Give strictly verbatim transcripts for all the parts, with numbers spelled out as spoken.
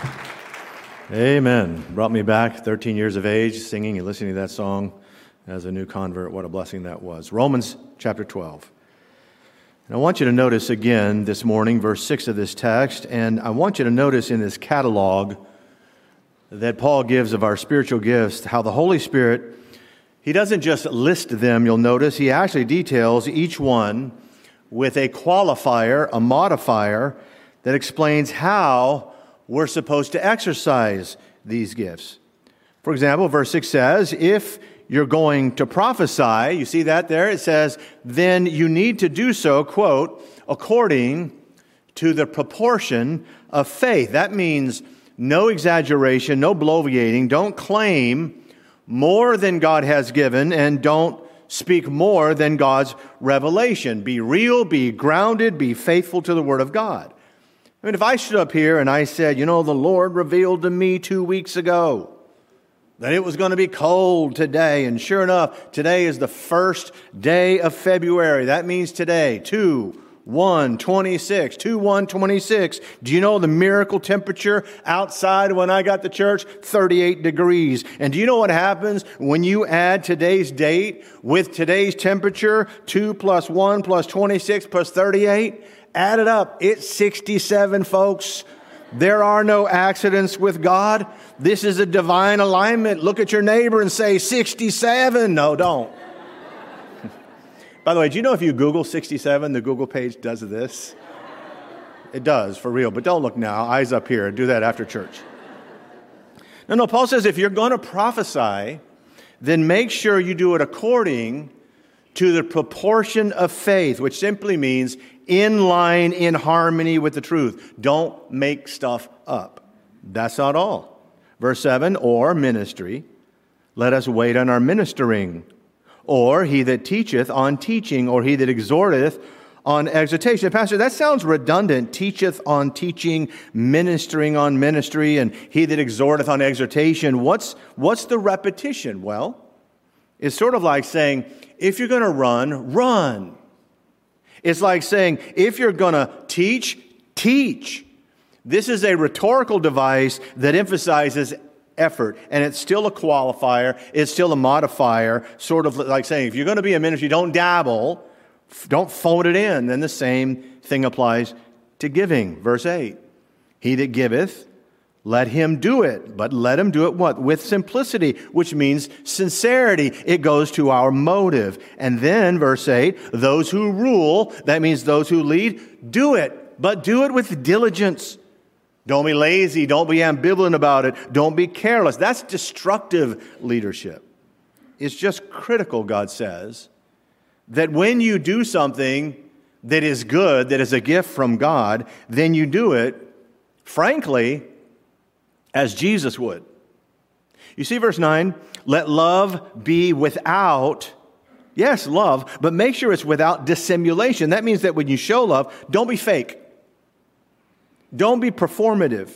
Amen. Brought me back thirteen years of age, singing and listening to that song as a new convert. What a blessing that was. Romans chapter twelve. And I want you to notice again this morning, verse six of this text, and I want you to notice in this catalog that Paul gives of our spiritual gifts, how the Holy Spirit, he doesn't just list them, you'll notice, he actually details each one with a qualifier, a modifier, that explains how we're supposed to exercise these gifts. For example, verse six says, if you're going to prophesy, you see that there? It says, then you need to do so, quote, according to the proportion of faith. That means no exaggeration, no bloviating. Don't claim more than God has given, and don't speak more than God's revelation. Be real, be grounded, be faithful to the Word of God. I mean, if I stood up here and I said, you know, the Lord revealed to me two weeks ago that it was going to be cold today, and sure enough, today is the first day of February. That means today, two one twenty-six, two one twenty-six. Do you know the miracle temperature outside when I got to church? thirty-eight degrees. And do you know what happens when you add today's date with today's temperature? two plus one plus twenty-six plus thirty-eight? Add it up. It's sixty-seven, folks. There are no accidents with God. This is a divine alignment. Look at your neighbor and say, sixty-seven. No, don't. By the way, do you know if you Google sixty-seven, the Google page does this? It does, for real. But don't look now. Eyes up here. Do that after church. No, no, Paul says if you're going to prophesy, then make sure you do it according to the proportion of faith, which simply means in line, in harmony with the truth. Don't make stuff up. That's not all. Verse seven, or ministry, let us wait on our ministering. Or he that teacheth on teaching, or he that exhorteth on exhortation. Pastor, that sounds redundant. Teacheth on teaching, ministering on ministry, and he that exhorteth on exhortation. What's, what's the repetition? Well, it's sort of like saying, if you're going to run, run. It's like saying, if you're going to teach, teach. This is a rhetorical device that emphasizes effort, and it's still a qualifier, it's still a modifier, sort of like saying, if you're going to be a ministry, don't dabble, don't phone it in. Then the same thing applies to giving. Verse eight, he that giveth, let him do it, but let him do it what? With simplicity, which means sincerity. It goes to our motive. And then, verse eight, those who rule, that means those who lead, do it, but do it with diligence. Don't be lazy. Don't be ambivalent about it. Don't be careless. That's destructive leadership. It's just critical, God says, that when you do something that is good, that is a gift from God, then you do it, frankly, as Jesus would. You see verse nine, let love be without, yes, love, but make sure it's without dissimulation. That means that when you show love, don't be fake. Don't be performative.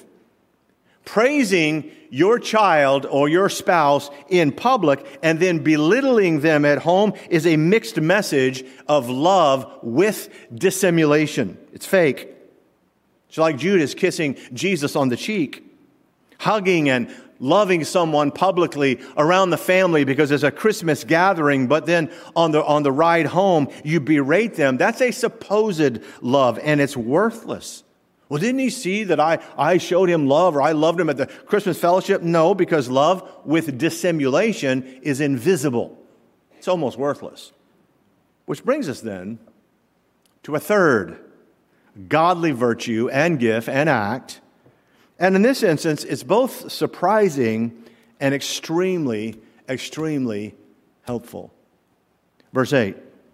Praising your child or your spouse in public and then belittling them at home is a mixed message of love with dissimulation. It's fake. It's like Judas kissing Jesus on the cheek, hugging and loving someone publicly around the family because there's a Christmas gathering, but then on the on the ride home, you berate them. That's a supposed love, and it's worthless. Well, didn't he see that I, I showed him love, or I loved him at the Christmas fellowship? No, because love with dissimulation is invisible. It's almost worthless. Which brings us then to a third godly virtue and gift and act. And in this instance, it's both surprising and extremely, extremely helpful. Verse eight,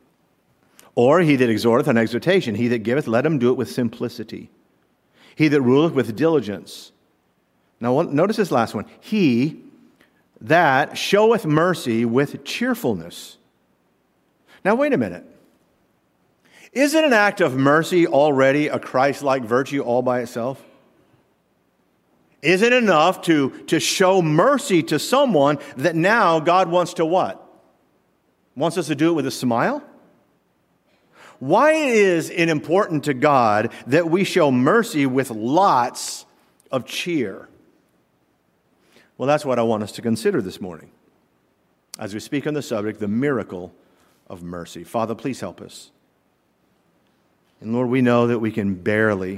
or he that exhorteth on exhortation, he that giveth, let him do it with simplicity. He that ruleth with diligence. Now, notice this last one. He that showeth mercy with cheerfulness. Now, wait a minute. Isn't an act of mercy already a Christ-like virtue all by itself? Isn't it enough to, to show mercy to someone that now God wants to what? Wants us to do it with a smile? Why is it important to God that we show mercy with lots of cheer. Well, that's what I want us to consider this morning as we speak on the subject, the miracle of mercy. Father, please help us. And Lord, we know that we can barely,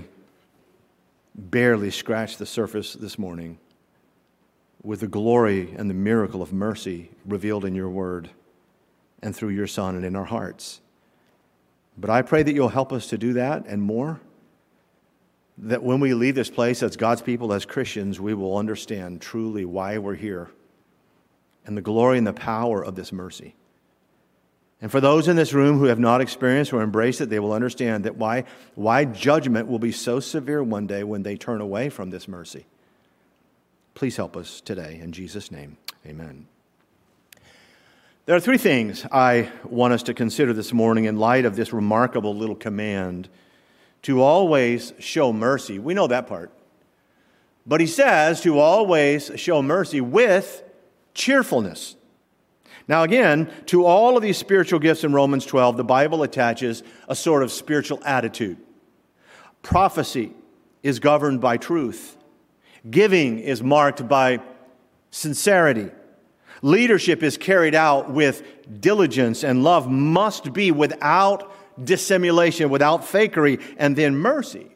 barely scratch the surface this morning with the glory and the miracle of mercy revealed in your word and through your Son and in our hearts. But I pray that you'll help us to do that and more, that when we leave this place as God's people, as Christians, we will understand truly why we're here and the glory and the power of this mercy. And for those in this room who have not experienced or embraced it, they will understand that why, why judgment will be so severe one day when they turn away from this mercy. Please help us today. In Jesus' name, amen. There are three things I want us to consider this morning in light of this remarkable little command to always show mercy. We know that part. But he says to always show mercy with cheerfulness. Now again, to all of these spiritual gifts in Romans twelve, the Bible attaches a sort of spiritual attitude. Prophecy is governed by truth. Giving is marked by sincerity. Leadership is carried out with diligence, and love must be without dissimulation, without fakery, and then mercy.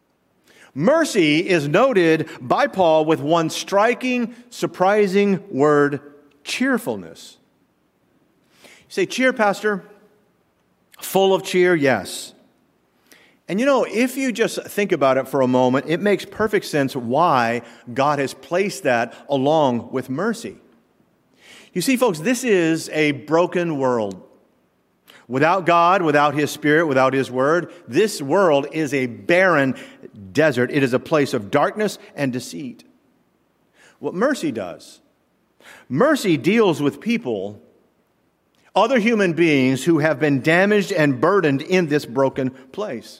Mercy is noted by Paul with one striking, surprising word, cheerfulness. You say, cheer, Pastor? Full of cheer? Yes. And you know, if you just think about it for a moment, it makes perfect sense why God has placed that along with mercy. You see, folks, this is a broken world. Without God, without His Spirit, without His Word, this world is a barren desert. It is a place of darkness and deceit. What mercy does, mercy deals with people, other human beings who have been damaged and burdened in this broken place.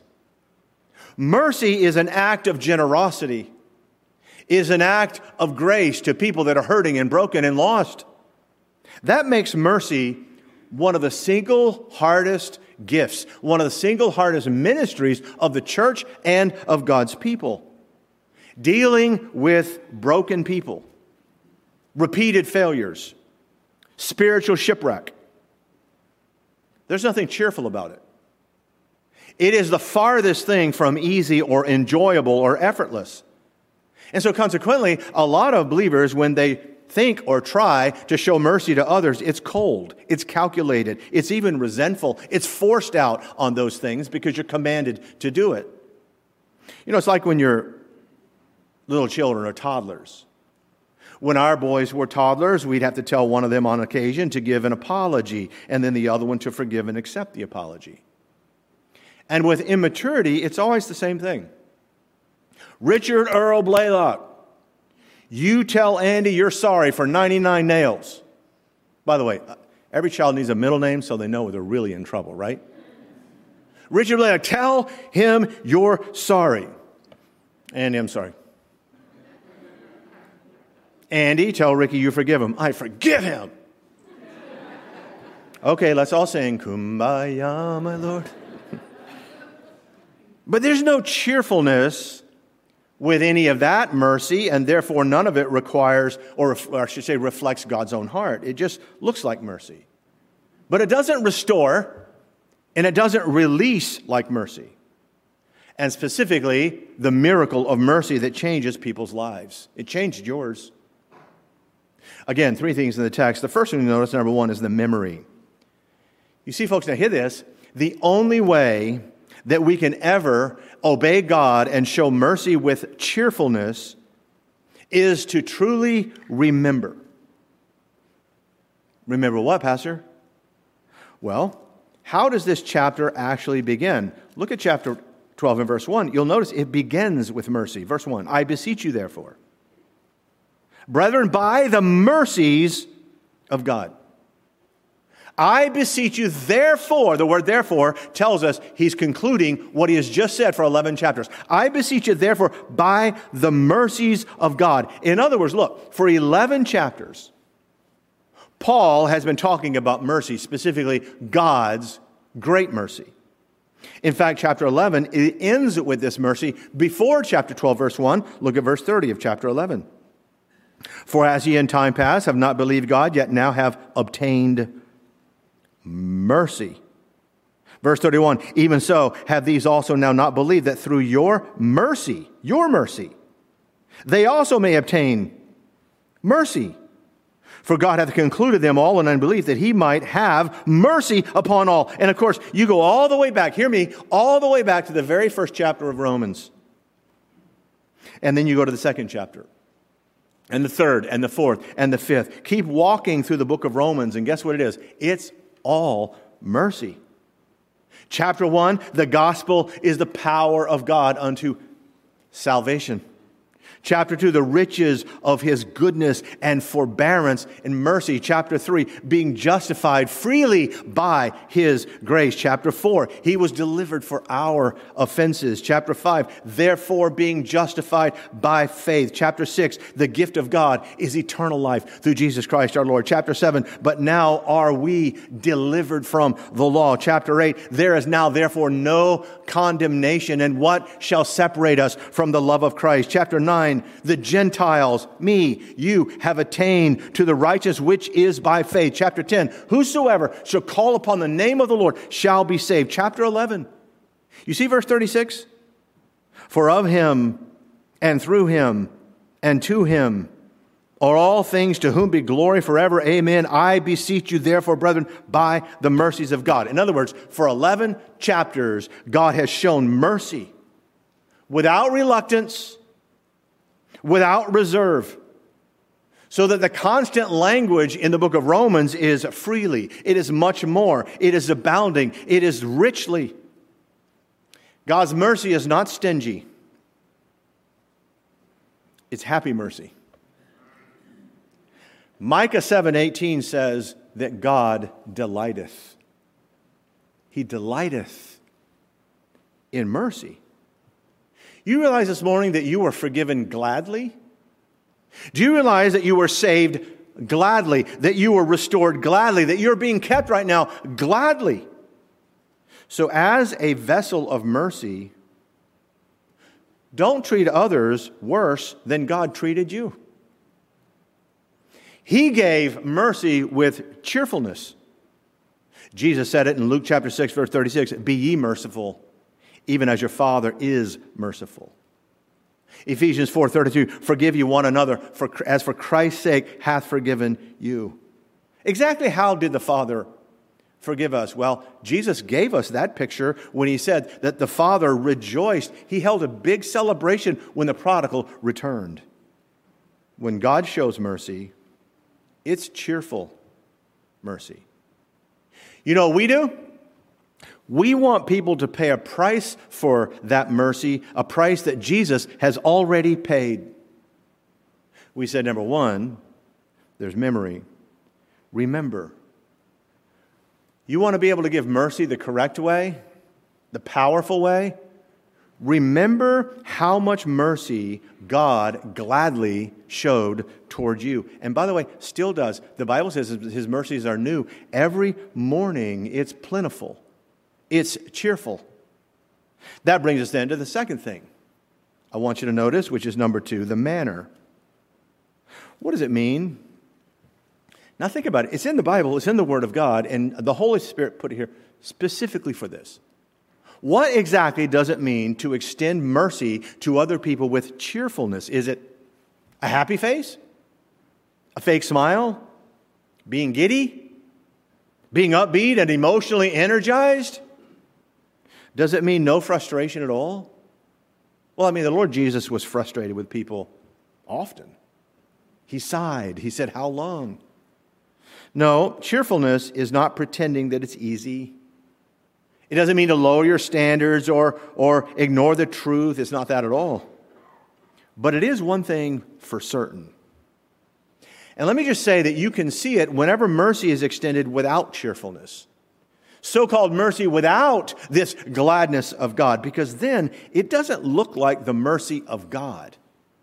Mercy is an act of generosity, is an act of grace to people that are hurting and broken and lost. That makes mercy one of the single hardest gifts, one of the single hardest ministries of the church and of God's people. Dealing with broken people, repeated failures, spiritual shipwreck. There's nothing cheerful about it. It is the farthest thing from easy or enjoyable or effortless. And so consequently, a lot of believers, when they think or try to show mercy to others, it's cold, it's calculated, it's even resentful, it's forced out on those things because you're commanded to do it. You know, it's like when you're little children or toddlers. When our boys were toddlers, we'd have to tell one of them on occasion to give an apology and then the other one to forgive and accept the apology. And with immaturity, it's always the same thing. Richard Earl Blaylock, you tell Andy you're sorry for ninety-nine nails. By the way, every child needs a middle name so they know they're really in trouble, right? Richard Blaylock, tell him you're sorry. Andy, I'm sorry. Andy, tell Ricky you forgive him. I forgive him. Okay, let's all sing, Kumbaya, my Lord. But there's no cheerfulness with any of that mercy, and therefore none of it requires, or, or I should say reflects God's own heart. It just looks like mercy. But it doesn't restore, and it doesn't release like mercy. And specifically, the miracle of mercy that changes people's lives. It changed yours. Again, three things in the text. The first thing you notice, number one, is the memory. You see, folks, now hear this. The only way that we can ever obey God and show mercy with cheerfulness is to truly remember. Remember what, Pastor? Well, how does this chapter actually begin? Look at chapter twelve and verse one. You'll notice it begins with mercy. Verse one, I beseech you therefore, brethren, by the mercies of God. I beseech you, therefore, the word therefore tells us he's concluding what he has just said for eleven chapters. I beseech you, therefore, by the mercies of God. In other words, look, for eleven chapters, Paul has been talking about mercy, specifically God's great mercy. In fact, chapter eleven, it ends with this mercy before chapter twelve, verse one. Look at verse thirty of chapter eleven. For as ye in time past have not believed God, yet now have obtained mercy. Verse thirty-one, even so have these also now not believed, that through your mercy, your mercy, they also may obtain mercy. For God hath concluded them all in unbelief, that he might have mercy upon all. And of course, you go all the way back, hear me, all the way back to the very first chapter of Romans. And then you go to the second chapter, and the third, and the fourth, and the fifth. Keep walking through the book of Romans, and guess what it is? It's all mercy. Chapter one, the gospel is the power of God unto salvation. Chapter two, the riches of his goodness and forbearance and mercy. Chapter three, being justified freely by his grace. Chapter four, he was delivered for our offenses. Chapter five, therefore being justified by faith. Chapter six, the gift of God is eternal life through Jesus Christ our Lord. Chapter seven, but now are we delivered from the law. Chapter eight, there is now therefore no condemnation, and what shall separate us from the love of Christ? Chapter nine, the Gentiles, me, you, have attained to the righteous which is by faith. Chapter ten, whosoever shall call upon the name of the Lord shall be saved. Chapter eleven, you see verse thirty-six? For of him, and through him, and to him, are all things, to whom be glory forever. Amen. I beseech you, therefore, brethren, by the mercies of God. In other words, for eleven chapters, God has shown mercy without reluctance, without reserve, so that the constant language in the book of Romans is freely. It is much more. It is abounding. It is richly. God's mercy is not stingy. It's happy mercy. Micah seven eighteen says that God delighteth. He delighteth in mercy. You realize this morning that you were forgiven gladly? Do you realize that you were saved gladly, that you were restored gladly, that you're being kept right now gladly? So as a vessel of mercy, don't treat others worse than God treated you. He gave mercy with cheerfulness. Jesus said it in Luke chapter six, verse thirty-six, be ye merciful, even as your Father is merciful. Ephesians four thirty-two, forgive you one another, for as for Christ's sake hath forgiven you. Exactly how did the Father forgive us? Well, Jesus gave us that picture when he said that the Father rejoiced. He held a big celebration when the prodigal returned. When God shows mercy, it's cheerful mercy. You know what we do? We want people to pay a price for that mercy, a price that Jesus has already paid. We said, number one, there's memory. Remember. You want to be able to give mercy the correct way, the powerful way? Remember how much mercy God gladly showed towards you. And by the way, still does. The Bible says his mercies are new. Every morning it's plentiful. It's cheerful. That brings us then to the second thing I want you to notice, which is number two, the manner. What does it mean? Now think about it. It's in the Bible. It's in the Word of God. And the Holy Spirit put it here specifically for this. What exactly does it mean to extend mercy to other people with cheerfulness? Is it a happy face? A fake smile? Being giddy? Being upbeat and emotionally energized? Does it mean no frustration at all? Well, I mean, the Lord Jesus was frustrated with people often. He sighed. He said, how long? No, cheerfulness is not pretending that it's easy. It doesn't mean to lower your standards or, or ignore the truth. It's not that at all. But it is one thing for certain. And let me just say that you can see it whenever mercy is extended without cheerfulness. So-called mercy without this gladness of God, because then it doesn't look like the mercy of God.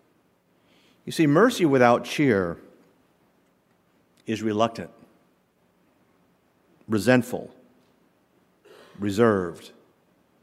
You see, mercy without cheer is reluctant, resentful, reserved,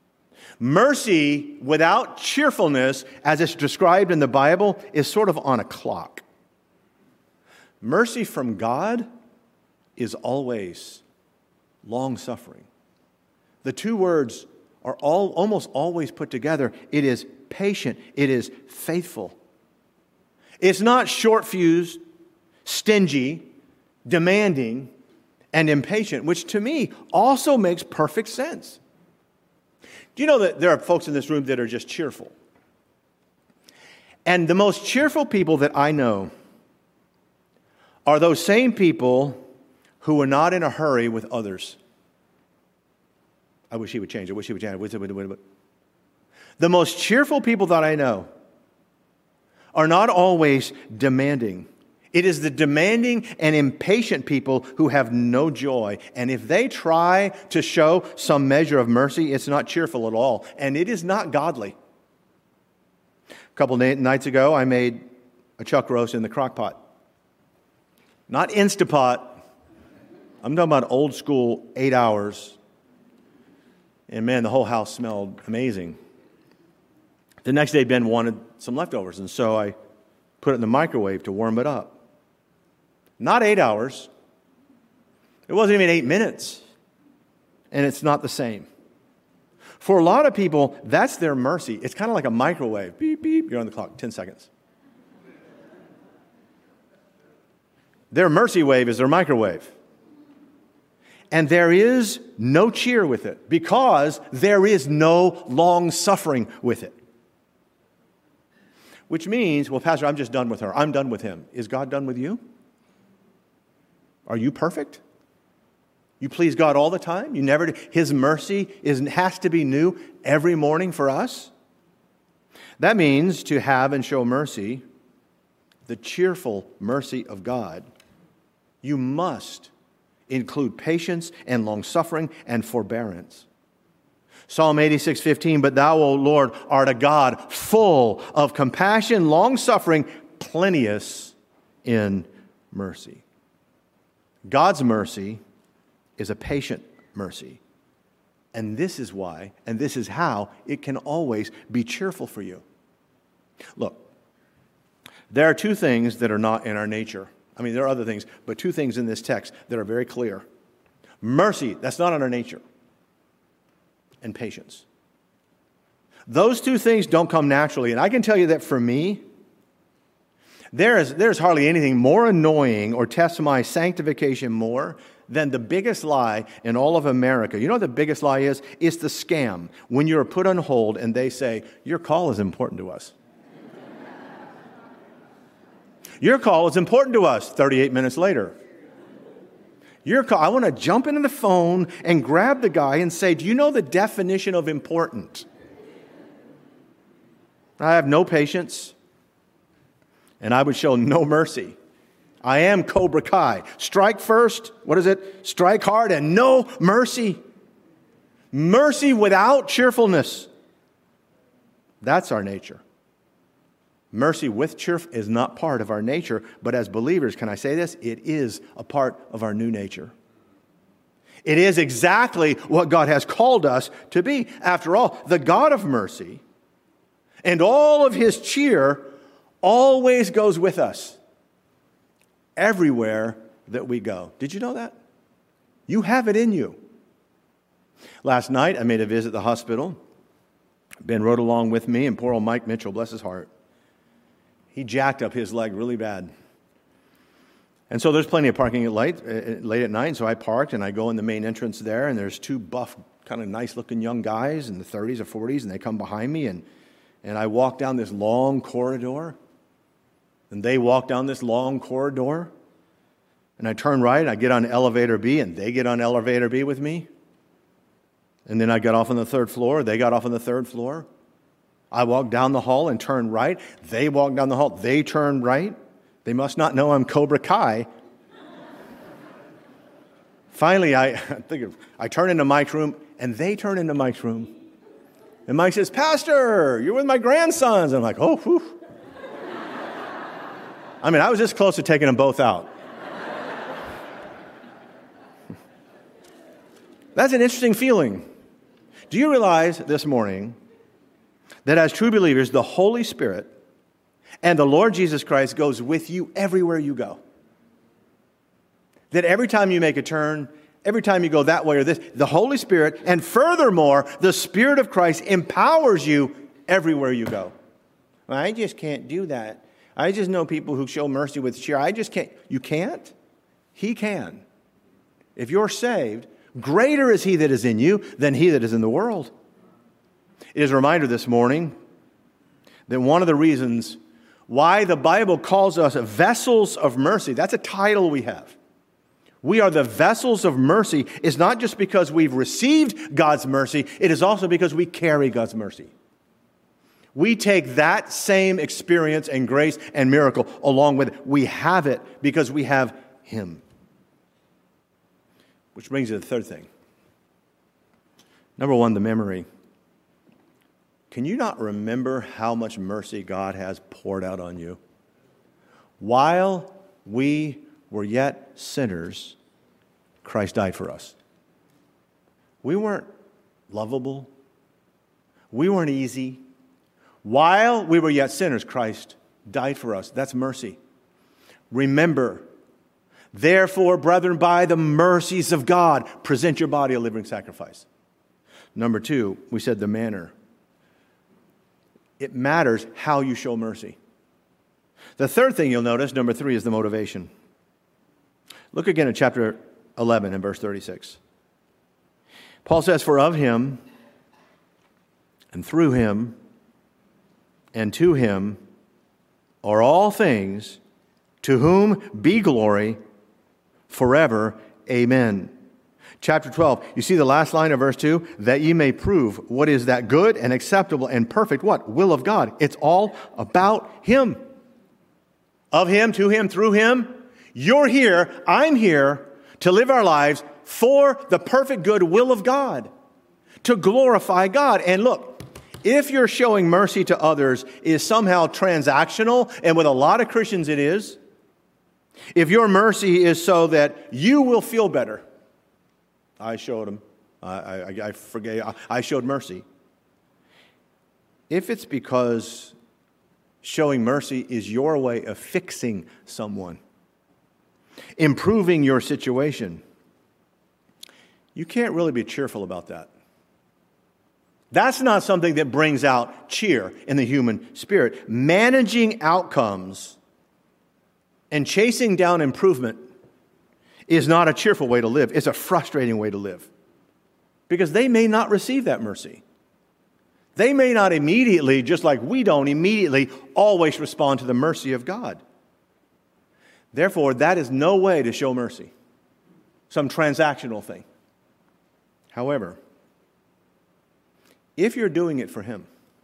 Mercy without cheerfulness, as it's described in the Bible, is sort of on a clock. Mercy from God is always long-suffering. The two words are all almost always put together. It is patient. It is faithful. It's not short-fused, stingy, demanding, and impatient, which to me also makes perfect sense. Do you know that there are folks in this room that are just cheerful? And the most cheerful people that I know are those same people who are not in a hurry with others. I wish he would change it. I wish he would change it. The most cheerful people that I know are not always demanding. It is the demanding and impatient people who have no joy. And if they try to show some measure of mercy, it's not cheerful at all. And it is not godly. A couple nights ago, I made a chuck roast in the crock pot. Not Instapot. I'm talking about old school, eight hours. And man, the whole house smelled amazing. The next day, Ben wanted some leftovers, and so I put it in the microwave to warm it up. Not eight hours. It wasn't even eight minutes. And it's not the same. For a lot of people, that's their mercy. It's kind of like a microwave. Beep, beep. You're on the clock. ten seconds. Their mercy wave is their microwave. And there is no cheer with it because there is no long suffering with it. Which means, well, Pastor, I'm just done with her. I'm done with him. Is God done with you? Are you perfect? You please God all the time? You never do. His mercy is, has to be new every morning for us? That means to have and show mercy, the cheerful mercy of God, you must include patience and long-suffering and forbearance. Psalm eighty-six fifteen, but thou, O Lord, art a God full of compassion, long-suffering, plenteous in mercy. God's mercy is a patient mercy. And this is why, and this is how, it can always be cheerful for you. Look, there are two things that are not in our nature. I mean, there are other things, but two things in this text that are very clear. Mercy, that's not in our nature. And patience. Those two things don't come naturally. And I can tell you that for me, there is there's hardly anything more annoying or tests my sanctification more than the biggest lie in all of America. You know what the biggest lie is? It's the scam. When you're put on hold and they say, your call is important to us. Your call is important to us thirty-eight minutes later. Your call, I want to jump into the phone and grab the guy and say, do you know the definition of important? I have no patience, and I would show no mercy. I am Cobra Kai. Strike first, what is it? Strike hard and no mercy. Mercy without cheerfulness. That's our nature. Mercy with cheerfulness is not part of our nature, but as believers, can I say this? It is a part of our new nature. It is exactly what God has called us to be. After all, the God of mercy and all of his cheer always goes with us everywhere that we go. Did you know that? You have it in you. Last night, I made a visit at the hospital. Ben rode along with me, and poor old Mike Mitchell, bless his heart, he jacked up his leg really bad. And so there's plenty of parking at late, uh, late at night, and so I parked, and I go in the main entrance there, and there's two buff, kind of nice-looking young guys in the thirties or forties, and they come behind me, and, and I walk down this long corridor, and they walk down this long corridor, and I turn right, and I get on elevator B, and they get on elevator B with me, and then I got off on the third floor, they got off on the third floor. I walk down the hall and turn right. They walk down the hall. They turn right. They must not know I'm Cobra Kai. Finally, I, I think of, I turn into Mike's room, and they turn into Mike's room. And Mike says, Pastor, you're with my grandsons. I'm like, oh, whew. I mean, I was this close to taking them both out. That's an interesting feeling. Do you realize this morning that as true believers, the Holy Spirit and the Lord Jesus Christ goes with you everywhere you go? That every time you make a turn, every time you go that way or this, the Holy Spirit, and furthermore, the Spirit of Christ empowers you everywhere you go. Well, I just can't do that. I just know people who show mercy with cheer. I just can't. You can't? He can. If you're saved, greater is He that is in you than he that is in the world. It is a reminder this morning that one of the reasons why the Bible calls us vessels of mercy, that's a title we have. We are the vessels of mercy. It's not just because we've received God's mercy, it is also because we carry God's mercy. We take that same experience and grace and miracle along with it. We have it because we have Him. Which brings you to the third thing. Number one, the memory. Can you not remember how much mercy God has poured out on you? While we were yet sinners, Christ died for us. We weren't lovable. We weren't easy. While we were yet sinners, Christ died for us. That's mercy. Remember, therefore, brethren, by the mercies of God, present your body a living sacrifice. Number two, we said the manner. It matters how you show mercy. The third thing you'll notice, number three, is the motivation. Look again at chapter eleven and verse thirty-six. Paul says, for of Him, and through Him, and to Him are all things, to whom be glory forever. Amen. Chapter twelve, you see the last line of verse two? That ye may prove what is that good and acceptable and perfect, what? Will of God. It's all about Him. Of Him, to Him, through Him. You're here, I'm here to live our lives for the perfect good will of God. To glorify God. And look, if you're showing mercy to others is somehow transactional, and with a lot of Christians it is, if your mercy is so that you will feel better, I showed him, I, I, I forgave, I showed mercy. If it's because showing mercy is your way of fixing someone, improving your situation, you can't really be cheerful about that. That's not something that brings out cheer in the human spirit. Managing outcomes and chasing down improvement is not a cheerful way to live. It's a frustrating way to live. Because they may not receive that mercy. They may not immediately, just like we don't immediately, always respond to the mercy of God. Therefore, that is no way to show mercy. Some transactional thing. However, if you're doing it for Him,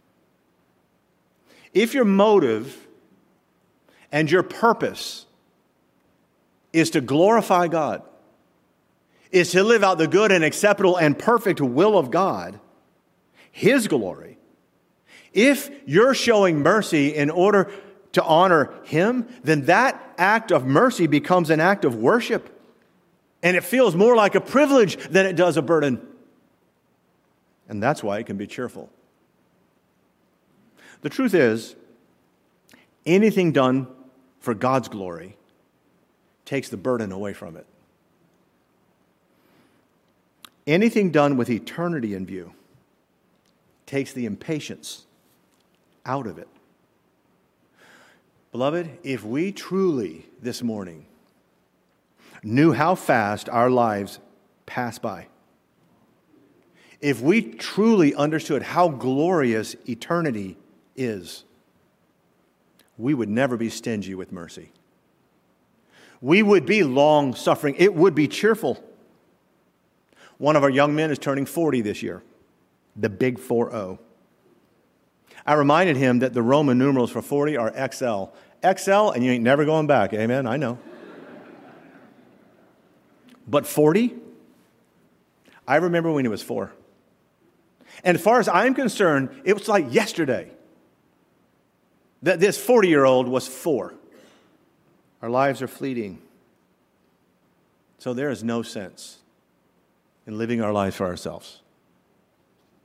if your motive and your purpose is to glorify God, is to live out the good and acceptable and perfect will of God, His glory, if you're showing mercy in order to honor Him, then that act of mercy becomes an act of worship. And it feels more like a privilege than it does a burden. And that's why it can be cheerful. The truth is, anything done for God's glory takes the burden away from it. Anything done with eternity in view takes the impatience out of it. Beloved, if we truly this morning knew how fast our lives pass by, if we truly understood how glorious eternity is, we would never be stingy with mercy. We would be long-suffering. It would be cheerful. One of our young men is turning forty this year, the big four oh. I reminded him that the Roman numerals for forty are X L. X L, and you ain't never going back. Amen? I know. But forty? I remember when he was four. And as far as I'm concerned, it was like yesterday that this forty-year-old was four. Our lives are fleeting. So there is no sense in living our lives for ourselves.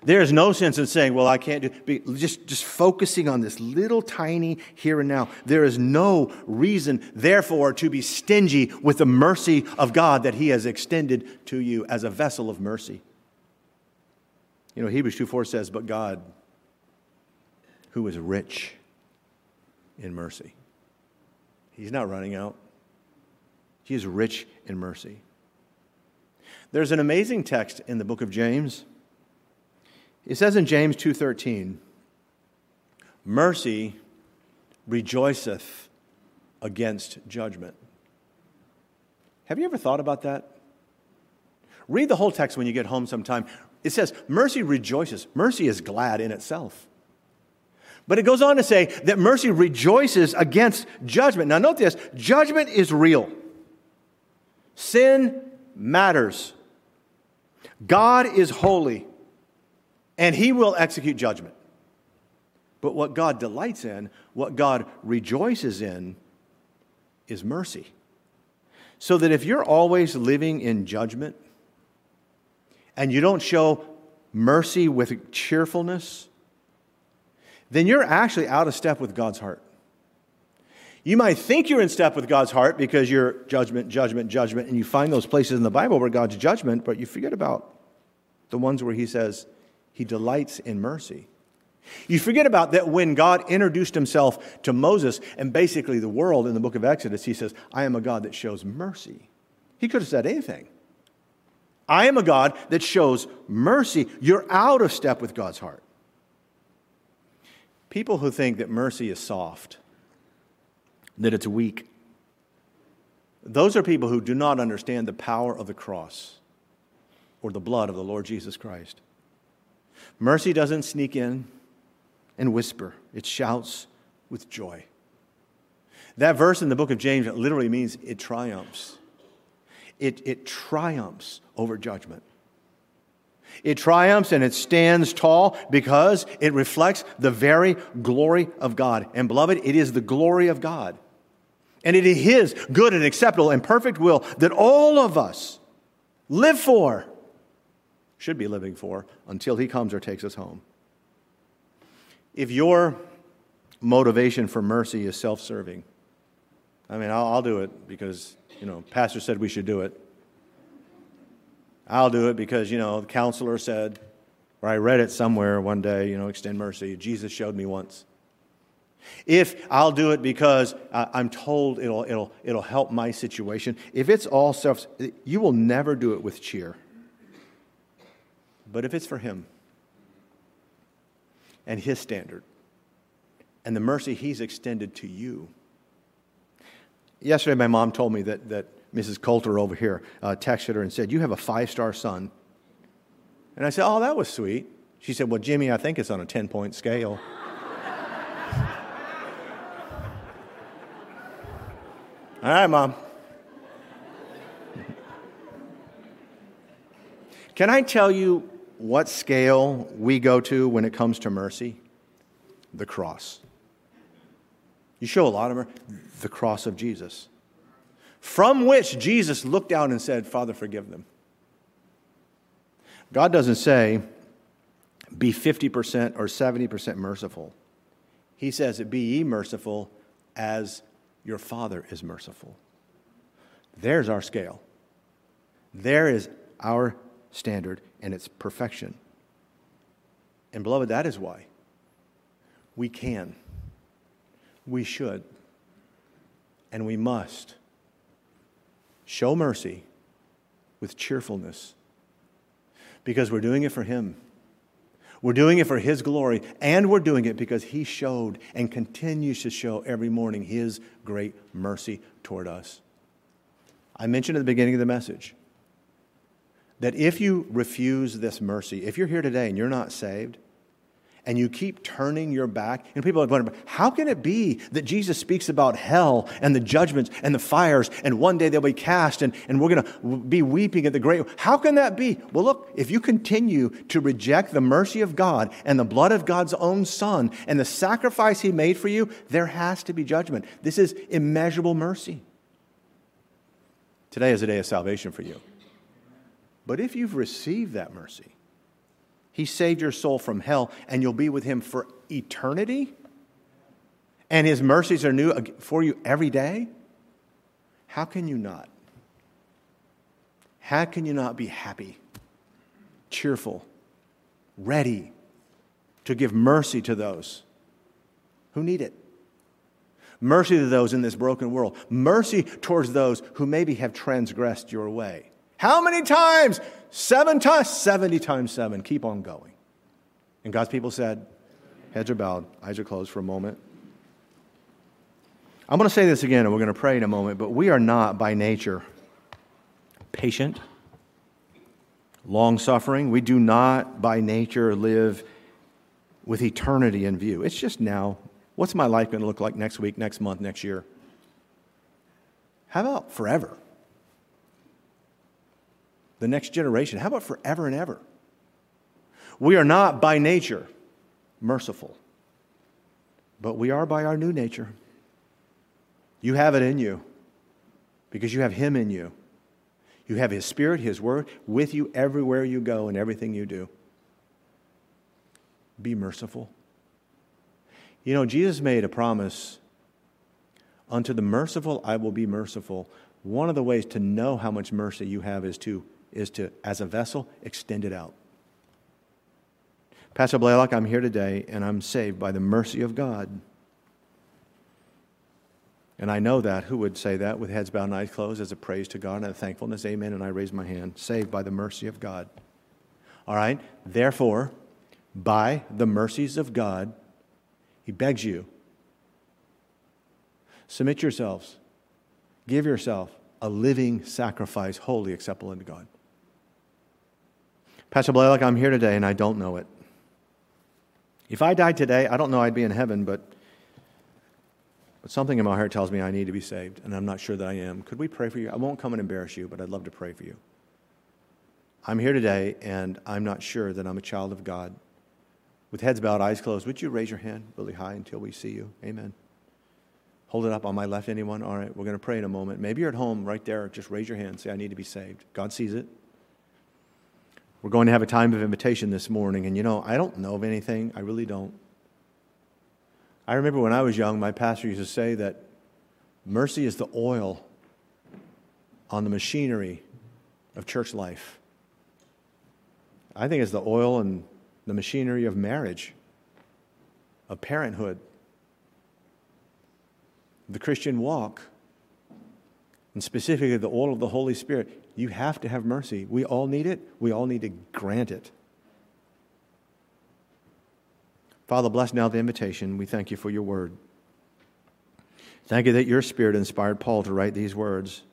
There is no sense in saying, well, I can't do be, just, just focusing on this little tiny here and now. There is no reason, therefore, to be stingy with the mercy of God that He has extended to you as a vessel of mercy. You know, Hebrews two four says, but God, who is rich in mercy. He's not running out. He is rich in mercy. There's an amazing text in the book of James. It says in James two thirteen, mercy rejoiceth against judgment. Have you ever thought about that? Read the whole text when you get home sometime. It says, mercy rejoices. Mercy is glad in itself. But it goes on to say that mercy rejoices against judgment. Now note this, judgment is real. Sin matters. God is holy, and He will execute judgment. But what God delights in, what God rejoices in, is mercy. So that if you're always living in judgment, and you don't show mercy with cheerfulness, then you're actually out of step with God's heart. You might think you're in step with God's heart because you're judgment, judgment, judgment, and you find those places in the Bible where God's judgment, but you forget about the ones where He says He delights in mercy. You forget about that when God introduced Himself to Moses and basically the world in the book of Exodus, He says, I am a God that shows mercy. He could have said anything. I am a God that shows mercy. You're out of step with God's heart. People who think that mercy is soft, that it's weak, those are people who do not understand the power of the cross or the blood of the Lord Jesus Christ. Mercy doesn't sneak in and whisper. It shouts with joy. That verse in the book of James literally means it triumphs. It, it triumphs over judgment. It triumphs and it stands tall because it reflects the very glory of God. And beloved, it is the glory of God. And it is His good and acceptable and perfect will that all of us live for, should be living for, until He comes or takes us home. If your motivation for mercy is self-serving, I mean, I'll, I'll do it because, you know, Pastor said we should do it. I'll do it because, you know, the counselor said, or I read it somewhere one day, you know, extend mercy. Jesus showed me once. If I'll do it because I'm told it'll, it'll, it'll help my situation, if it's all self, you will never do it with cheer. But if it's for Him and His standard and the mercy He's extended to you. Yesterday, my mom told me that, that Missus Coulter over here uh, texted her and said, you have a five-star son. And I said, oh, that was sweet. She said, well, Jimmy, I think it's on a ten-point scale. All right, Mom. Can I tell you what scale we go to when it comes to mercy? The cross. You show a lot of mercy. The cross of Jesus. From which Jesus looked down and said, Father, forgive them. God doesn't say, be fifty percent or seventy percent merciful. He says, be ye merciful as your Father is merciful. There's our scale. There is our standard and its perfection. And beloved, that is why we can, we should, and we must show mercy with cheerfulness because we're doing it for Him. We're doing it for His glory, and we're doing it because He showed and continues to show every morning His great mercy toward us. I mentioned at the beginning of the message that if you refuse this mercy, if you're here today and you're not saved, and you keep turning your back, and people are wondering, how can it be that Jesus speaks about hell and the judgments and the fires, and one day they'll be cast, and, and we're going to be weeping at the grave? How can that be? Well, look, if you continue to reject the mercy of God and the blood of God's own Son and the sacrifice He made for you, there has to be judgment. This is immeasurable mercy. Today is a day of salvation for you. But if you've received that mercy, He saved your soul from hell, and you'll be with him for eternity? And his mercies are new for you every day? How can you not? How can you not be happy, cheerful, ready to give mercy to those who need it? Mercy to those in this broken world. Mercy towards those who maybe have transgressed your way. How many times? Seven times? seventy times seven. Keep on going. And God's people said, heads are bowed, eyes are closed for a moment. I'm going to say this again, and we're going to pray in a moment, but we are not by nature patient, long-suffering. We do not by nature live with eternity in view. It's just now. What's my life going to look like next week, next month, next year? How about forever? The next generation. How about forever and ever? We are not by nature merciful, but we are by our new nature. You have it in you because you have him in you. You have his Spirit, his word, with you everywhere you go and everything you do. Be merciful. You know, Jesus made a promise, unto the merciful I will be merciful. One of the ways to know how much mercy you have is to, is to, as a vessel, extend it out. Pastor Blaylock, I'm here today, and I'm saved by the mercy of God. And I know that. Who would say that with heads bowed and eyes closed as a praise to God and a thankfulness? Amen. And I raise my hand. Saved by the mercy of God. All right? Therefore, by the mercies of God, he begs you, submit yourselves, give yourself a living sacrifice, wholly acceptable unto God. Pastor Blaylock, I'm here today and I don't know it. If I died today, I don't know I'd be in heaven, but, but something in my heart tells me I need to be saved, and I'm not sure that I am. Could we pray for you? I won't come and embarrass you, but I'd love to pray for you. I'm here today and I'm not sure that I'm a child of God. With heads bowed, eyes closed, would you raise your hand really high until we see you? Amen. Hold it up on my left, anyone? All right, we're going to pray in a moment. Maybe you're at home right there. Just raise your hand. Say, I need to be saved. God sees it. We're going to have a time of invitation this morning. And you know, I don't know of anything. I really don't. I remember when I was young, my pastor used to say that mercy is the oil on the machinery of church life. I think it's the oil and the machinery of marriage, of parenthood, the Christian walk, and specifically the oil of the Holy Spirit. You have to have mercy. We all need it. We all need to grant it. Father, bless now the invitation. We thank you for your word. Thank you that your Spirit inspired Paul to write these words.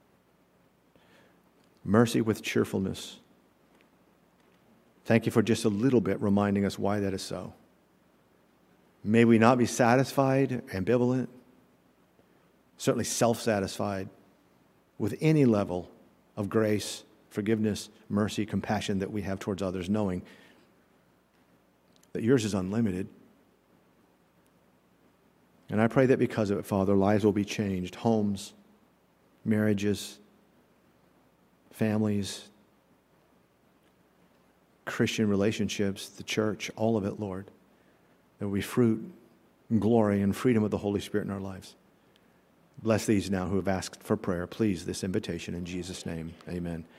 Mercy with cheerfulness. Thank you for just a little bit reminding us why that is so. May we not be satisfied, ambivalent, certainly self-satisfied with any level of grace, forgiveness, mercy, compassion that we have towards others, knowing that yours is unlimited. And I pray that because of it, Father, lives will be changed, homes, marriages, families, Christian relationships, the church, all of it, Lord. There will be fruit and glory and freedom of the Holy Spirit in our lives. Bless these now who have asked for prayer. Please, this invitation in Jesus' name. Amen.